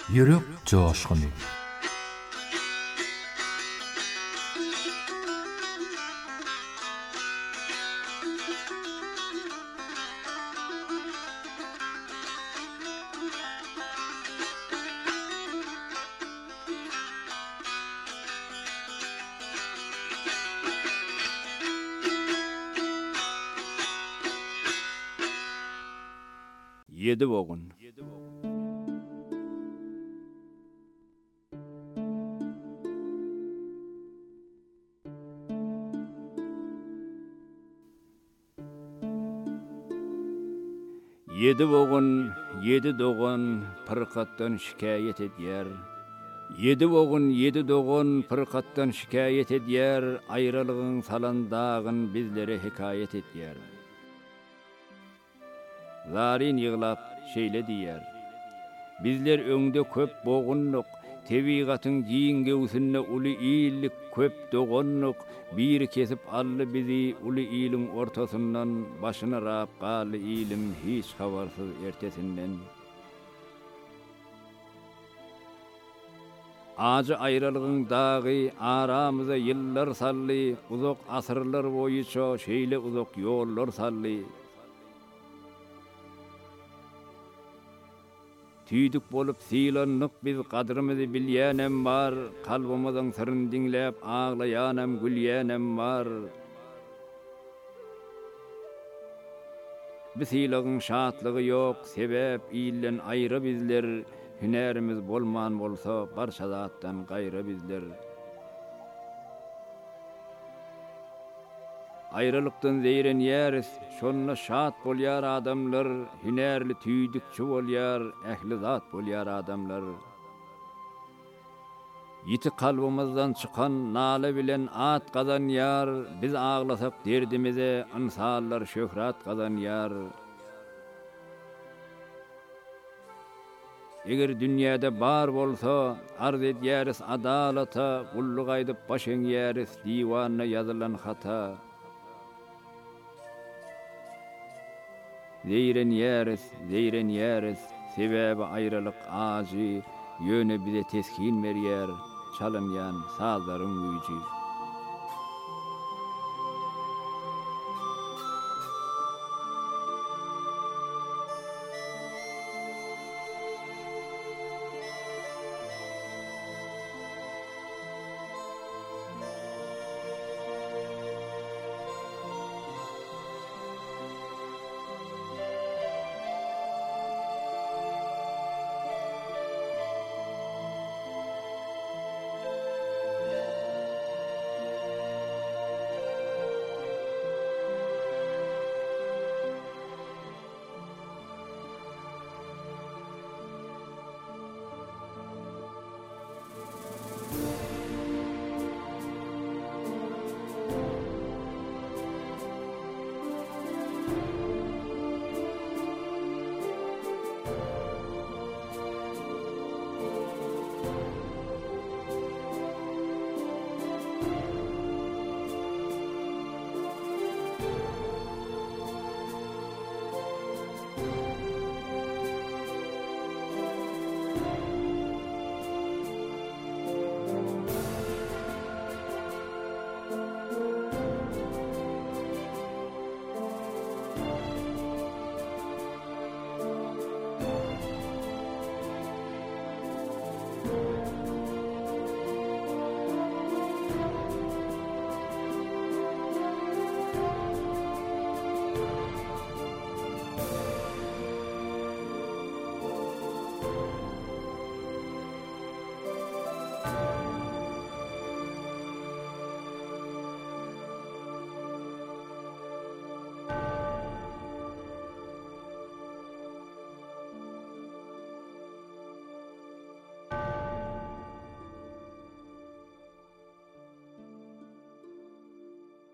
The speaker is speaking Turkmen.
Yürek coşkunu. Yedi oğun. Yedi oğun, yedi doğun, pırkattan şikayet edyer. Yedi oğun, yedi doğun, pırkattan şikayet edyer. Ayrılığın salandağın bizlere hikayet edyer. Zarin yığlap şeyle diyer. Bizler öňde köp boğunluk, tebigatın giyin göwsünde uly iýillik köp dogonluk, bir kesip ally bizi uly iýiliň ortasyndan başyna rap galy iýilim hiç habarsyz ertesinden. Acı aýralygyň dagy aramyza ýyllar sally, uzak asyrlar boýuça şeýle uzak ýollar sally. Tüydük bolup silanlyk biz kadrymyzy bilýänem bar, kalbymyzyň syryny diňläp aglaýanem gülýänem bar. Bisilagyň şatlygy ýok, sebäp iýlen aýra bizler, hünärimiz bolman bolsa barşa zatdan gaýra bizler. Ayrılykdan zeyrenýäris, şonna şat bolýar adamlar, hünärli tüýdükçi bolýar, ähli zat bolýar adamlar. Ýiti kalbymyzdan çykan nala bilen at gazanýar, biz aglasak derdimize insanlar şöhrat gazanýar. Eger dünýäde bar bolsa, arz edýäris adalata, gulluk aýdyp baş eňýäris diwanna ýazylan hata. Zeyrenýäris, sebäbi aýralyk ajy, ýöne bize teskin berýär, çalynýan sazlaryň güýji.